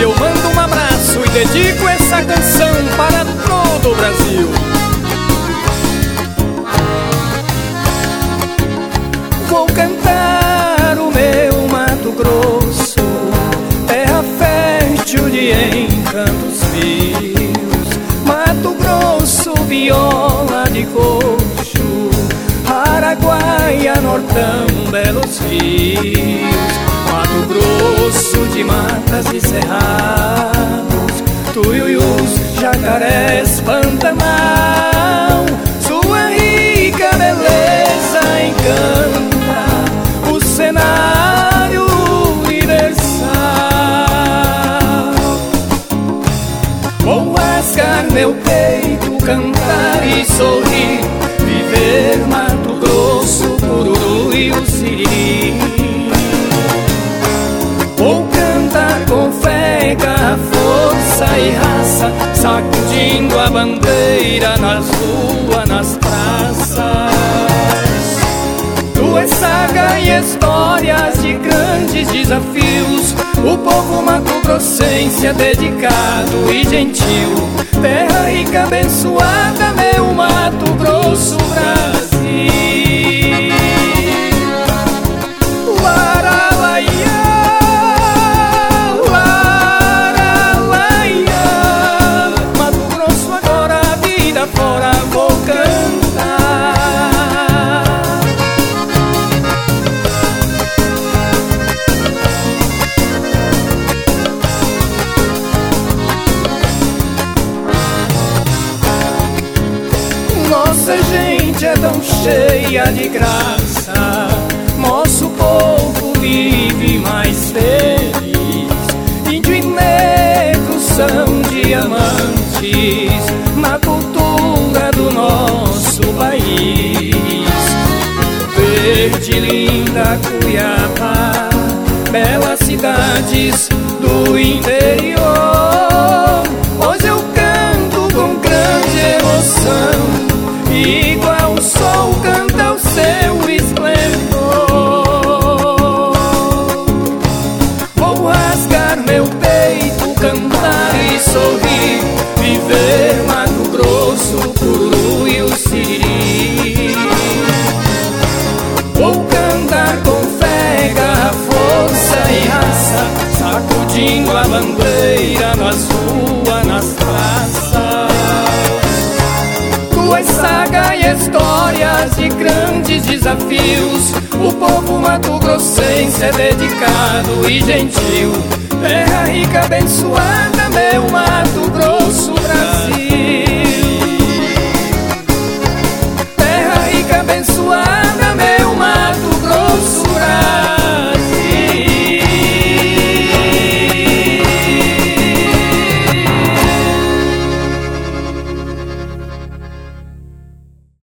eu mando um abraço e dedico essa canção para todo o Brasil. Vou cantar o meu Mato Grosso, terra fértil de encantos fios. Mato Grosso, viola de coxo, Araguaia, Nortão, belos rios. Mato Grosso de matas e cerrados, tuiuius, jacarés, Pantanal. Sua rica beleza encanta o cenário universal. Vou rasgar meu peito, cantar e sorrir, viver Mato Grosso, Pururu e o Siri. Vou cantar com fé, garra, força e raça, sacudindo a bandeira nas ruas, nas praças. Tua saga e histórias de grandes desafios, o povo mato-grossense é dedicado e gentil. Terra rica, abençoada, meu Mato Grosso, Brasil. Nossa gente é tão cheia de graça, nosso povo vive mais feliz. Índio e negro são diamantes na cultura do nosso país. Verde, linda Cuiabá, belas cidades do interior. Hoje eu canto com grande emoção, igual o sol canta o seu esplendor. Vou rasgar meu peito, cantar e sorrir, viver Mato Grosso, Pururu e o Siri. Vou cantar com fé, garra, força e raça, sacudindo a bandeira nas ruas, nas praças. Tuas sagas e histórias de grandes desafios, o povo mato-grossense é dedicado e gentil. Terra rica, abençoada, meu Mato Grosso, Brasil.